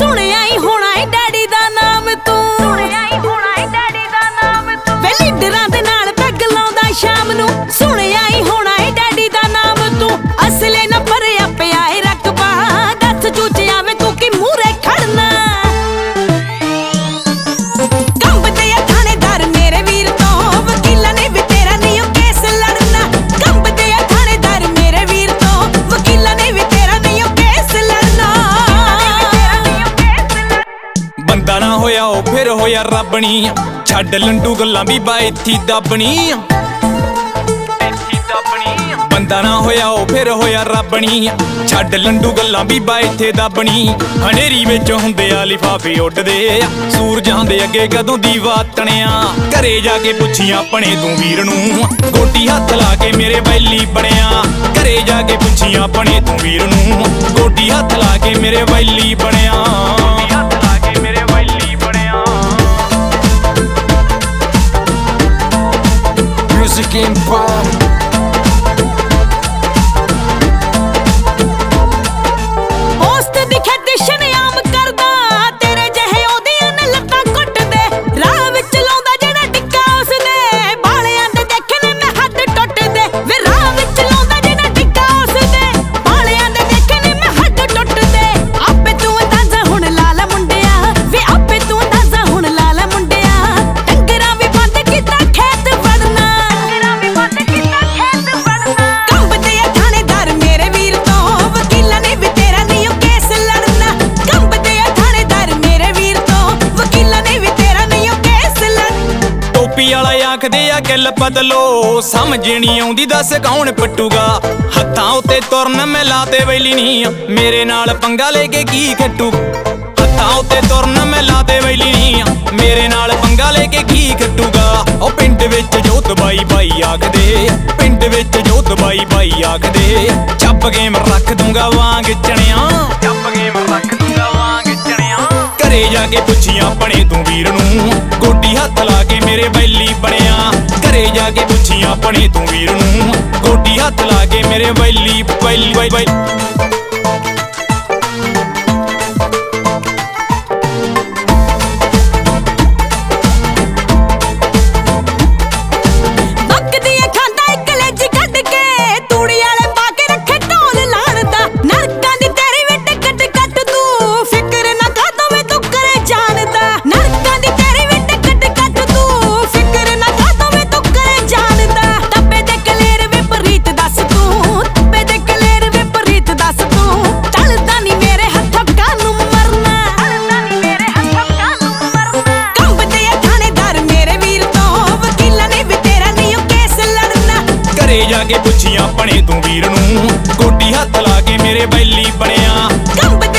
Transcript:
ਸੁਣਿਆ ਹੀ ਹੋਣਾ ਏ ਡੈਡੀ ਦਾ ਨਾਮ ਤੂੰ, ਸੁਣਿਆ ਹੀ ਹੋਣਾ ਏ ਡੈਡੀ ਦਾ ਨਾਮ ਤੂੰ। ਵੇ ਲੀਡਰਾਂ ਦੇ ਨਾਲ ਪੈਗ ਲਾਉਂਦਾ ਸ਼ਾਮ ਨੂੰ, ਸੁਣਿਆ ਹੀ ਹੋਣਾ ਏ ਡੈਡੀ ਦਾ ਨਾਮ ਤੂੰ। ਅਸਲੇ ਨਾ ਭਰਿਆ ਪਿਆ ਏ ਰਕਬਾ, ਦੱਸ ਚੂਚਿਆ ਵੇ ਤੂੰ ਕੀ ਮੂਹਰੇ ਖੜਨਾ। ਕੰਬਦੇ ਆ ਥਾਣੇਦਾਰ ਮੇਰੇ ਵੀਰ ਤੋਂ, ਵਕੀਲਾਂ ਨੇ ਵੀ ਤੇਰਾ ਨਹੀਂ ਉਹ ਕੇਸ ਲੜਨਾ। ਕੰਬਦੇ ਆ ਥਾਣੇਦਾਰ ਮੇਰੇ ਵੀਰ ਤੋਂ, ਵਕੀਲਾਂ ਨੇ ਵੀ ਤੇਰਾ ਨਹੀਂ ਉਹ ਕੇਸ ਲੜਨਾ। ਬੰਦਾ ਨਾ ਹੋਇਆ ਉਹ ਫਿਰ ਹੋਇਆ ਰੱਬਣੀ, ਛੱਡ ਲੰਡੂ ਗੱਲਾਂ ਵੀ ਬਾਈਥੀ ਦੱਬਣੀ। ਬੰਦਾ ਨਾ ਹੋਇਆ ਉਹ ਫਿਰ ਹੋਇਆ ਰੱਬਣੀ, ਛੱਡ ਲੰਡੂ ਗੱਲਾਂ ਵੀ ਬਾਈਥੇ ਦੱਬਣੀ। ਹਨੇਰੀ ਵਿੱਚ ਹੁੰਦੇ ਆ ਲਿਫਾਫੇ ਉੱਡਦੇ ਆ, ਸੂਰਜਾਂ ਦੇ ਅੱਗੇ ਕਦੋਂ ਦੀ ਵਾਤਣਿਆ। ਘਰੇ ਜਾ ਕੇ ਪੁੱਛੀ ਆਪਣੇ ਤੂੰ ਵੀਰ ਨੂੰ, ਗੋਡੀ ਹੱਥ ਲਾ ਕੇ ਮੇਰੇ ਵੈਲੀ ਬਣਿਆ। ਘਰੇ ਜਾ ਕੇ ਪੁੱਛੀ ਆਪਣੇ ਤੂੰ ਵੀਰ ਨੂੰ, ਗੋਡੀ ਹੱਥ ਲਾ ਕੇ ਮੇਰੇ ਵੈਲੀ ਬਣਿਆ। Music Empire. ਪੋਸਟ ਦਿਖੇ ਦਿਸ਼ਨ ਆਮ ਕਰਦਾ, ਤੇਰੇ ਜਿਹੇ ਉਹਦੀਆਂ ਨੇ ਲੱਤਾਂ ਘੁੱਟਦੇ। ਰਾਹ ਵਿੱਚ ਲਾਉਂਦਾ ਜਿਹੜਾ ਟਿੱਕਾ ਉਸਦੇ, ਬਾਲਿਆਂ ਦੇ ਦੇਖੇ ਨੇ ਮੈਂ ਹੱਥ ਟੁੱਟਦੇ। ਵੇ ਰਾਹ ਵਿੱਚ ਲਾਉਂਦਾ ਜਿਹੜਾ ਟਿੱਕਾ ਉਸਦੇ, ਬਾਲਿਆਂ ਦੇ ਦੇਖੇ ਨੇ ਮੈਂ ਹੱਥ ਟੁੱਟਦੇ। ਆਪੇ ਤੂੰ ਅੰਦਾਜ਼ਾ ਹੁਣ ਲਾ ਲੈ ਮੁੰਡਿਆ, ਵੇ ਆਪੇ ਤੂੰ ਅੰਦਾਜ਼ਾ ਹੁਣ ਲਾ ਲੈ ਮੁੰਡਿਆ। ਡੰਗਰਾਂ ਵੀ ਬੰਦ ਕੀਤਾ ਖੇਤ ਵੜਨਾ, ਡੰਗਰਾਂ ਵੀ ਬੰਦ ਕੀਤਾ ਖੇਤ ਵੜਨਾ। ਕੰਬਦੇ ਆ ਥਾਣੇਦਾਰ ਮੇਰੇ ਵੀਰ ਤੋਂ, ਵਕੀਲਾਂ ਨੇ ਵੀ ਤੇਰਾ ਨਹੀਂ ਉਹ ਕੇਸ ਲੜਨਾ। ਕੰਬਦੇ ਆ ਥਾਣੇਦਾਰ ਮੇਰੇ ਵੀਰ ਤੋਂ, ਵਕੀਲਾਂ ਨੇ ਵੀ ਤੇਰਾ ਨਹੀਂ ਉਹ ਕੇਸ ਲੜਨਾ। ਟੋਪੀ ਵਾਲਾ ਆਖਦੇ ਆ ਗੱਲ ਬਦਲੋ, ਸਮਝ ਨਹੀਂ ਆਉਂਦੀ ਦੱਸ ਕੌਣ ਪੱਟੂਗਾ। ਹੱਥਾਂ ਉੱਤੇ ਤੁਰਨ ਮੈਂ ਲਾਤੇ ਵੈਲੀ ਨਹੀਂ, ਮੇਰੇ ਨਾਲ ਪੰਗਾ ਲੈ ਕੇ ਕੀ ਖੱਟੂ। ਹੱਥਾਂ ਉੱਤੇ ਤੁਰਨ ਮੈਂ ਲਾਤੇ ਵੈਲੀ ਨਹੀਂ, ਮੇਰੇ ਨਾਲ ਪੰਗਾ ਲੈ ਕੇ ਕੀ ਖੱਟੂਗਾ। ਉਹ ਪਿੰਡ ਵਿੱਚ ਜੋਤ ਬਾਈ ਬਾਈ ਆਖਦੇ, ਪਿੰਡ ਵਿੱਚ ਜੋਤ ਬਾਈ ਬਾਈ ਆਖਦੇ। ਚੱਪ ਗੇਮ ਰੱਖ ਦੂੰਗਾ ਵਾਂਗ ਚਣਿਆ, ਚੱਪ ਗੇਮ ਰੱਖ ਦੂੰਗਾ ਵਾਂਗ ਚਣਿਆ। ਘਰੇ ਜਾ ਕੇ ਪੁੱਛੀ ਆਪਣੇ ਤੂੰ ਵੀਰ ਨੂੰ, ਗੋਡੀ ਹੱਥ ਲਾ ਕੇ ਮੇਰੇ ਵੈਲੀ ਬਣਿਆ। ਘਰੇ ਜਾ ਕੇ ਪੁੱਛੀ ਆਪਣੇ ਤੂੰ ਵੀਰ ਨੂੰ, ਗੋਡੀ ਹੱਥ ਲਾ ਕੇ ਮੇਰੇ ਵੈਲੀ ਵੈਲੀ। ਬੱਕਦੀਆਂ ਖਾਂਦਾ ਇੱਕ ਲੇਜੀ ਕੱਢ ਕੇ, ਤੂੜੀ ਵਾਲੇ ਪਾ ਕੇ ਰੱਖੇ ਢੋਲ ਲਾਣਦਾ। ਨਰਕਾਂ ਦੀ ਤੇਰੀ ਵੀ ਟਿਕਟ ਕੱਟ ਤੂੰ, ਫਿਕਰ ਨਾ ਕਰ ਦੋਵੇਂ ਤੂੰ ਕਰੇ ਜਾਣਦਾ। ਨਰਕਾਂ ਦੀ ਤੇਰੀ ਵੀ ਟਿਕਟ ਕੱਟ ਤੂੰ, ਫਿਕਰ ਨਾ ਕਰ ਦੋਵੇਂ ਤੂੰ ਕਰੇ ਜਾਣਦਾ। ਤੱਬੇ ਦੇ ਕਲੇਰ ਵਿਪਰੀਤ ਦੱਸ ਤੂੰ, ਤੱਬੇ ਦੇ ਕਲੇਰ ਵਿਪਰੀਤ ਦੱਸ ਤੂੰ। ਚੱਲਦਾ ਨੀ ਮੇਰੇ ਹੱਥੋਂ ਕਾਹਨੂੰ ਮਰਨਾ, ਚੱਲਦਾ ਨੀ ਮੇਰੇ ਹੱਥੋਂ ਕਾਹਨੂੰ ਮਰਨਾ। ਕੰਬਦੇ ਆ ਥਾਣੇਦਾਰ ਮੇਰੇ ਵੀਰ ਤੋਂ, ਵਕੀਲਾਂ ਨੇ ਵੀ ਤੇਰਾ ਨਹੀਂ ਉਹ ਕੇਸ ਲੜਨਾ। ਘਰੇ ਜਾ ਕੇ ਪੁੱਛੀ ਆਪਣੇ ਤੂੰ ਵੀਰ ਨੂੰ, ਗੋਡੀ ਹੱਥ ਲਾ ਕੇ ਮੇਰੇ ਵੈਲੀ ਬਣਿਆ। ਕੰਬਦੇ